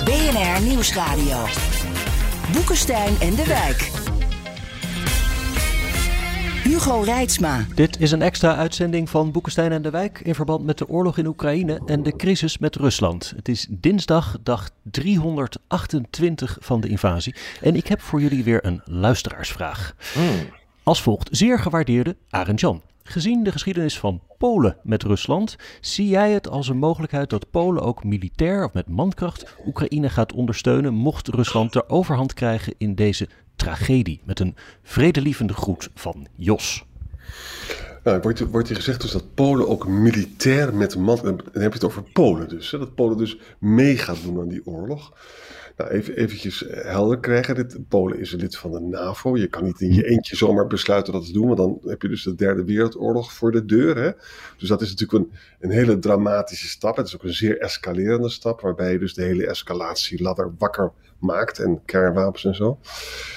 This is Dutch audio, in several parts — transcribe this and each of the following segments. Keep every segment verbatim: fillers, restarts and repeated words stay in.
B N R Nieuwsradio. Boekenstein en de Wijk. Hugo Reitsma. Dit is een extra uitzending van Boekenstein en de Wijk in verband met de oorlog in Oekraïne en de crisis met Rusland. Het is dinsdag, dag driehonderdachtentwintig van de invasie. En ik heb voor jullie weer een luisteraarsvraag. Mm. Als volgt: zeer gewaardeerde Arend Jan. Gezien de geschiedenis van Polen met Rusland, zie jij het als een mogelijkheid dat Polen ook militair of met mankracht Oekraïne gaat ondersteunen, mocht Rusland de overhand krijgen in deze tragedie? Met een vredelievende groet van Jos. Nou, wordt, wordt hier gezegd dus dat Polen ook militair met man... Dan heb je het over Polen dus. Hè? Dat Polen dus mee gaat doen aan die oorlog. Nou, even eventjes helder krijgen. Dit, Polen is een lid van de NAVO. Je kan niet in je eentje zomaar besluiten dat te doen. Want dan heb je dus de derde wereldoorlog voor de deur. Hè? Dus dat is natuurlijk een, een hele dramatische stap. Het is ook een zeer escalerende stap. Waarbij je dus de hele escalatieladder wakker maakt. En kernwapens en zo.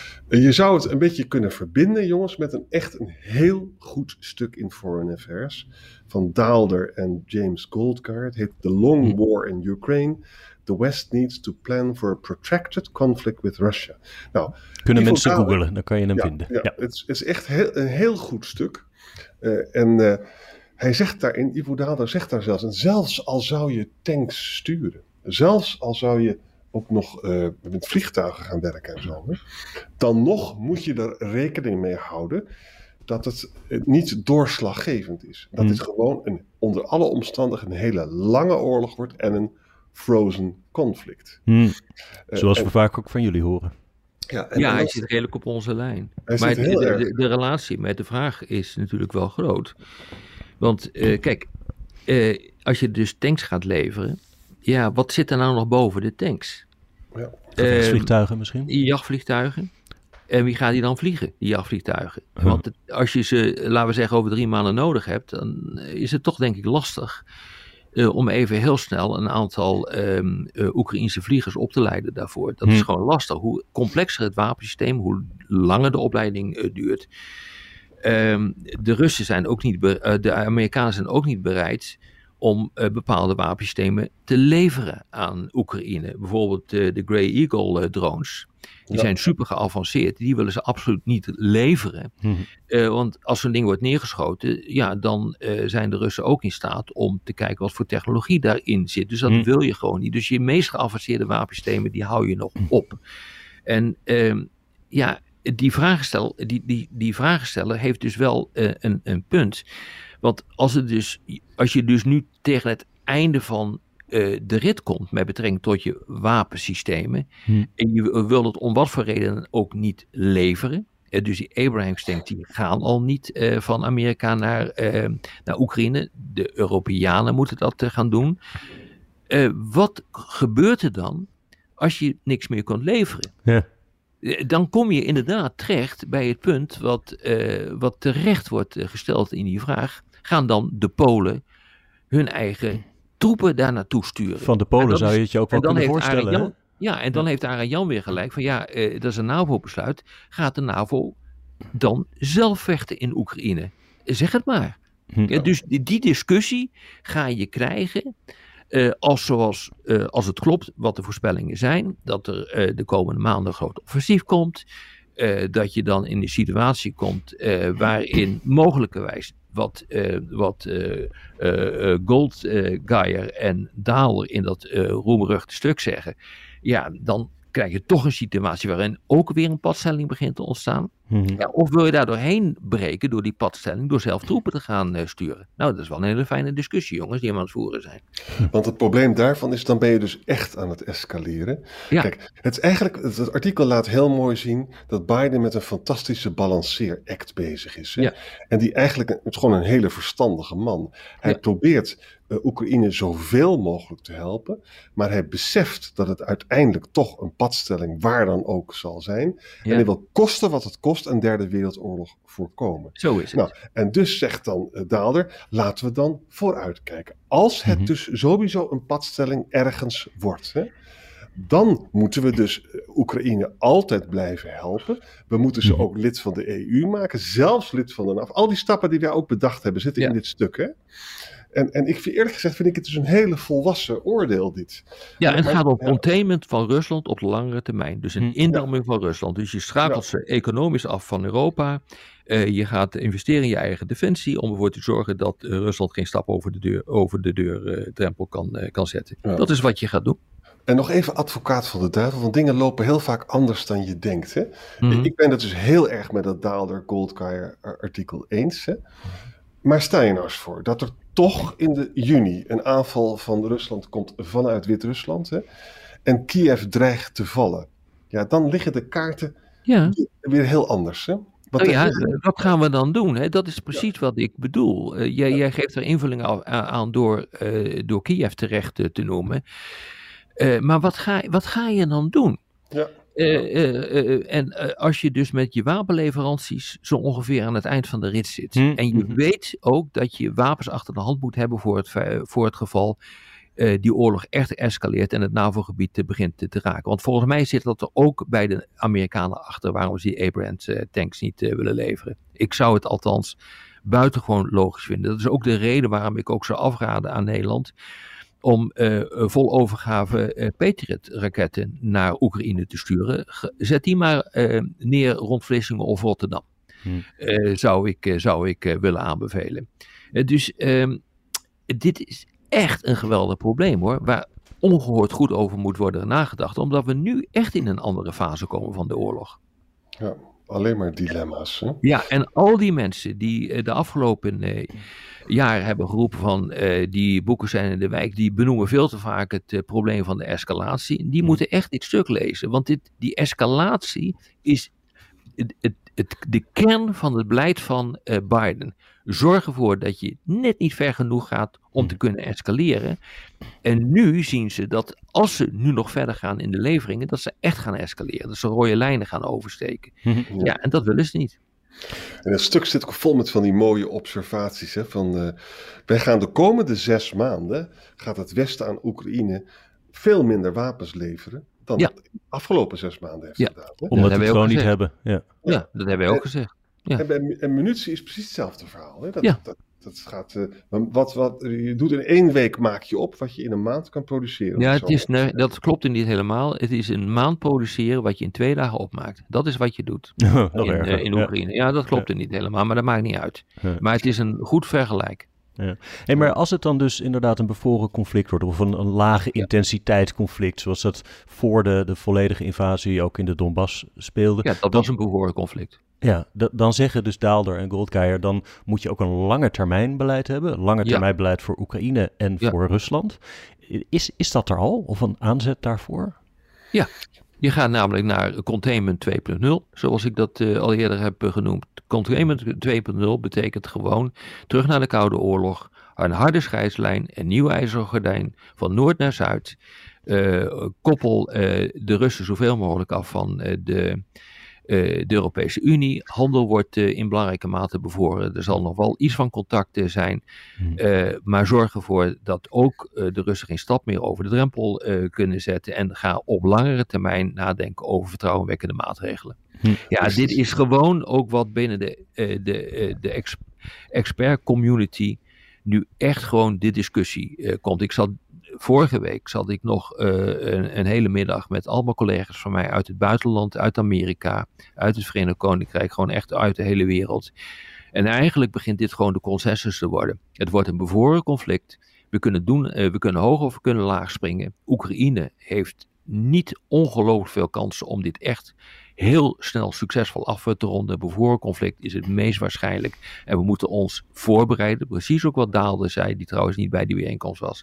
Je zou het een beetje kunnen verbinden, jongens, met een echt een heel goed stuk in Foreign Affairs van Daalder en James Goldgar. Het heet The Long War in Ukraine. The West needs to plan for a protracted conflict with Russia. Nou, kunnen mensen googlen, dan kan je hem ja, vinden. Ja, ja. Het, is, het is echt heel, een heel goed stuk. Uh, en uh, hij zegt daarin, Ivo Daalder zegt daar zelfs, en zelfs al zou je tanks sturen, zelfs al zou je ook nog uh, met vliegtuigen gaan werken en zo, hè, dan nog moet je er rekening mee houden dat het uh, niet doorslaggevend is. Dat mm. het gewoon een, onder alle omstandigheden een hele lange oorlog wordt en een frozen conflict. Mm. Uh, Zoals en, we vaak ook van jullie horen. Ja, en ja hij zit redelijk op onze lijn. Hij maar zit heel de, erg. De, de relatie met de vraag is natuurlijk wel groot. Want uh, kijk, uh, als je dus tanks gaat leveren, ja, wat zit er nou nog boven de tanks? Ja. Vliegtuigen uh, misschien? Jachtvliegtuigen. En wie gaat die dan vliegen, die jachtvliegtuigen? Huh. Want het, als je ze, laten we zeggen, over drie maanden nodig hebt, dan is het toch denk ik lastig uh, om even heel snel een aantal um, uh, Oekraïense vliegers op te leiden daarvoor. Dat hmm. is gewoon lastig. Hoe complexer het wapensysteem, hoe langer de opleiding uh, duurt. Um, de Russen zijn ook niet, be- uh, de Amerikanen zijn ook niet bereid om uh, bepaalde wapensystemen te leveren aan Oekraïne. Bijvoorbeeld uh, de Grey Eagle uh, drones. Die ja. zijn super geavanceerd. Die willen ze absoluut niet leveren. Mm-hmm. Uh, want als zo'n ding wordt neergeschoten, ja, dan uh, zijn de Russen ook in staat om te kijken wat voor technologie daarin zit. Dus dat mm. wil je gewoon niet. Dus je meest geavanceerde wapensystemen, die hou je nog op. En uh, ja, die vragensteller, die, die, die vragensteller heeft dus wel uh, een, een punt. Want als, het dus, als je dus nu tegen het einde van uh, de rit komt met betrekking tot je wapensystemen, hmm. en je wil het om wat voor reden ook niet leveren, uh, dus die Abrams tanks die gaan al niet uh, van Amerika naar, uh, naar Oekraïne, de Europeanen moeten dat uh, gaan doen. Uh, wat gebeurt er dan als je niks meer kunt leveren? Ja. Dan kom je inderdaad terecht bij het punt wat, uh, wat terecht wordt uh, gesteld in die vraag. Gaan dan de Polen hun eigen troepen daar naartoe sturen? Van de Polen zou je het je ook wel kunnen voorstellen. Jan, ja, en dan heeft Arend Jan weer gelijk van ja, uh, dat is een NAVO-besluit. Gaat de NAVO dan zelf vechten in Oekraïne? Zeg het maar. Hm. Ja, dus die, die discussie ga je krijgen. Uh, als, zoals, uh, als het klopt wat de voorspellingen zijn, dat er uh, de komende maanden een groot offensief komt, uh, dat je dan in de situatie komt uh, waarin mogelijkerwijs wat, uh, wat uh, uh, uh, Goldgar en Daalder in dat uh, roemruchte stuk zeggen, ja, dan krijg je toch een situatie waarin ook weer een padstelling begint te ontstaan. Mm-hmm. Ja, of wil je daar doorheen breken door die padstelling, door zelf troepen te gaan uh, sturen? Nou, dat is wel een hele fijne discussie, jongens, die we aan het voeren zijn. Want het probleem daarvan is, dan ben je dus echt aan het escaleren. Ja. Kijk, het, is eigenlijk, het, het artikel laat heel mooi zien dat Biden met een fantastische balanceeract bezig is. Hè? Ja. En die eigenlijk, het is gewoon een hele verstandige man. Hij ja. probeert uh, Oekraïne zoveel mogelijk te helpen, maar hij beseft dat het uiteindelijk toch een padstelling waar dan ook zal zijn. Ja. En hij wil kosten wat het kost een derde wereldoorlog voorkomen. Zo is het. Nou, en dus zegt dan uh, Daalder, laten we dan vooruitkijken. Als het mm-hmm. dus sowieso een padstelling ergens wordt, hè, dan moeten we dus Oekraïne altijd blijven helpen. We moeten ze ook lid van de E U maken, zelfs lid van de NAVO. Al die stappen die wij ook bedacht hebben zitten ja. in dit stuk, hè. En, en ik vind, eerlijk gezegd vind ik het dus een hele volwassen oordeel dit. Ja, en het Maar- gaat om ja. containment van Rusland op de langere termijn. Dus een Hm. indamming van Rusland. Dus je schakelt Ja. ze economisch af van Europa. Uh, je gaat investeren in je eigen defensie om ervoor te zorgen dat uh, Rusland geen stap over de deur, over de deurdrempel uh, kan, uh, kan zetten. Ja. Dat is wat je gaat doen. En nog even advocaat van de duivel, want dingen lopen heel vaak anders dan je denkt. Hè? Mm-hmm. Ik ben het dus heel erg met dat Daalder-Goldkaier artikel eens. Hè? Maar stel je nou eens voor dat er toch in de juni een aanval van Rusland komt vanuit Wit-Rusland. Hè? En Kiev dreigt te vallen. Ja, dan liggen de kaarten Ja. weer heel anders. Hè? Wat Nou ja, er- wat gaan we dan doen? Hè? Dat is precies ja. wat ik bedoel. Uh, jij, jij geeft er invulling aan, aan door, uh, door Kiev terecht uh, te noemen. Uh, maar wat ga, wat ga je dan doen? Ja. Uh, uh, uh, en uh, als je dus met je wapenleveranties zo ongeveer aan het eind van de rit zit. Hmm. En je weet ook dat je wapens achter de hand moet hebben voor het, voor het geval uh, die oorlog echt escaleert en het NAVO-gebied uh, begint te, te raken. Want volgens mij zit dat er ook bij de Amerikanen achter waarom ze die Abrams uh, tanks niet uh, willen leveren. Ik zou het althans buitengewoon logisch vinden. Dat is ook de reden waarom ik ook zou afraden aan Nederland om uh, vol overgave uh, Patriot-raketten naar Oekraïne te sturen. Zet die maar uh, neer rond Vlissingen of Rotterdam. Hmm. Uh, zou ik, uh, zou ik uh, willen aanbevelen. Uh, dus uh, dit is echt een geweldig probleem hoor. Waar ongehoord goed over moet worden nagedacht. Omdat we nu echt in een andere fase komen van de oorlog. Ja, alleen maar dilemma's. Hè? Ja, en al die mensen die uh, de afgelopen uh, jaren hebben geroepen van uh, die boeken zijn in de wijk, die benoemen veel te vaak het uh, probleem van de escalatie. Die moeten echt dit stuk lezen, want dit, die escalatie is het, het, het, de kern van het beleid van uh, Biden. Zorg ervoor dat je net niet ver genoeg gaat om te kunnen escaleren. En nu zien ze dat als ze nu nog verder gaan in de leveringen, dat ze echt gaan escaleren. Dat ze rode lijnen gaan oversteken. Ja, ja en dat willen ze niet. En het stuk zit ook vol met van die mooie observaties. Hè, van, uh, wij gaan de komende zes maanden, gaat het Westen aan Oekraïne veel minder wapens leveren dan ja. het de afgelopen zes maanden heeft ja. gedaan. Hè? Omdat we we het gewoon niet hebben. Ja, ja. ja dat hebben we ook en, gezegd. Ja. En, bij, en munitie is precies hetzelfde verhaal. Hè? Dat, ja. dat, dat gaat, uh, wat, wat, je doet in één week maak je op wat je in een maand kan produceren. Ja, het is, nee, dat klopt niet helemaal. Het is een maand produceren wat je in twee dagen opmaakt. Dat is wat je doet oh, in, uh, in Oekraïne. Ja, ja dat klopt ja. niet helemaal, maar dat maakt niet uit. Ja. Maar het is een goed vergelijk. Ja. Hey, maar als het dan dus inderdaad een bevroren conflict wordt, of een, een lage ja. intensiteit conflict, zoals dat voor de, de volledige invasie ook in de Donbass speelde. Ja, dat was een bevroren conflict. Ja, d- dan zeggen dus Daalder en Goldkaier, dan moet je ook een lange termijn beleid hebben. Een lange termijn ja. beleid voor Oekraïne en ja. voor Rusland. Is, is dat er al, of een aanzet daarvoor? Ja, je gaat namelijk naar containment twee punt nul, zoals ik dat uh, al eerder heb uh, genoemd. Containment twee punt nul betekent gewoon terug naar de Koude Oorlog, een harde scheidslijn, een nieuw ijzeren gordijn van noord naar zuid. Uh, koppel uh, de Russen zoveel mogelijk af van uh, de, uh, de Europese Unie. Handel wordt uh, in belangrijke mate bevroren. Er zal nog wel iets van contact zijn, uh, maar zorg ervoor dat ook uh, de Russen geen stap meer over de drempel uh, kunnen zetten en ga op langere termijn nadenken over vertrouwenwekkende maatregelen. Hm. Ja, dit is gewoon ook wat binnen de, uh, de, uh, de ex- expert community nu echt gewoon de discussie uh, komt. Ik zat, vorige week zat ik nog uh, een, een hele middag met allemaal collega's van mij uit het buitenland, uit Amerika, uit het Verenigd Koninkrijk, gewoon echt uit de hele wereld. En eigenlijk begint dit gewoon de consensus te worden. Het wordt een bevroren conflict. We kunnen doen, uh, we kunnen hoog of we kunnen laag springen. Oekraïne heeft niet ongelooflijk veel kansen om dit echt heel snel succesvol af te ronden. Bevroren conflict is het meest waarschijnlijk. En we moeten ons voorbereiden. Precies ook wat Daalder zei, die trouwens niet bij die bijeenkomst was.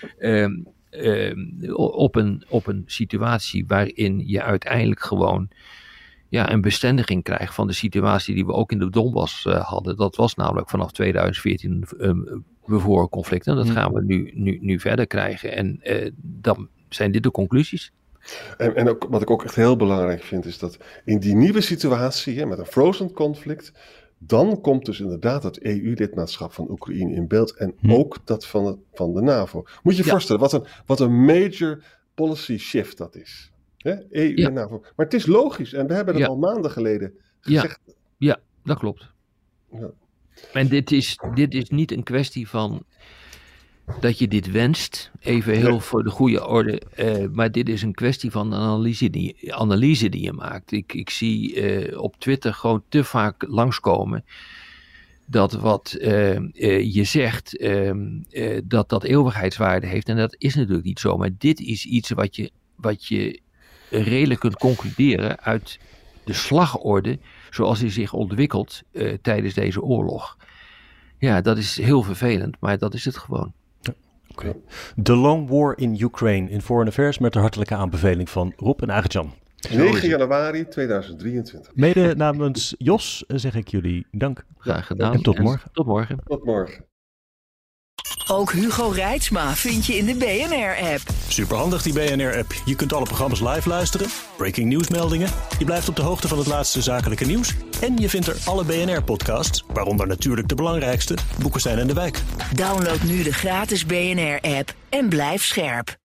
Um, um, op, een, op een situatie waarin je uiteindelijk gewoon ja, een bestendiging krijgt van de situatie die we ook in de Donbass uh, hadden. Dat was namelijk vanaf tweeduizend veertien een bevroren conflict. En dat gaan we nu, nu, nu verder krijgen. En uh, dan zijn dit de conclusies. En, en ook, wat ik ook echt heel belangrijk vind, is dat in die nieuwe situatie, hè, met een frozen conflict, dan komt dus inderdaad het E U-lidmaatschap van Oekraïne in beeld en hm. ook dat van, het, van de NAVO. Moet je je ja. voorstellen, wat een, wat een major policy shift dat is. Hè? E U ja. en NAVO. Maar het is logisch en we hebben het ja. al maanden geleden gezegd. Ja, ja dat klopt. Ja. En dit is, dit is niet een kwestie van dat je dit wenst. Even heel voor de goede orde. Uh, maar dit is een kwestie van de analyse die, analyse die je maakt. Ik, ik zie uh, op Twitter gewoon te vaak langskomen dat wat uh, uh, je zegt, uh, uh, dat dat eeuwigheidswaarde heeft. En dat is natuurlijk niet zo. Maar dit is iets wat je, wat je redelijk kunt concluderen uit de slagorde zoals die zich ontwikkelt uh, tijdens deze oorlog. Ja, dat is heel vervelend, maar dat is het gewoon. Okay. The Long War in Ukraine in Foreign Affairs met de hartelijke aanbeveling van Rob en Arjan. negen januari tweeduizend drieëntwintig. Mede namens Jos zeg ik jullie dank. Graag gedaan. En tot morgen. En tot morgen. Tot morgen. Ook Hugo Reitsma vind je in de B N R-app. Superhandig die B N R-app. Je kunt alle programma's live luisteren, breaking nieuwsmeldingen, je blijft op de hoogte van het laatste zakelijke nieuws en je vindt er alle B N R-podcasts, waaronder natuurlijk de belangrijkste, Boekenstein en de Wijk. Download nu de gratis B N R-app en blijf scherp.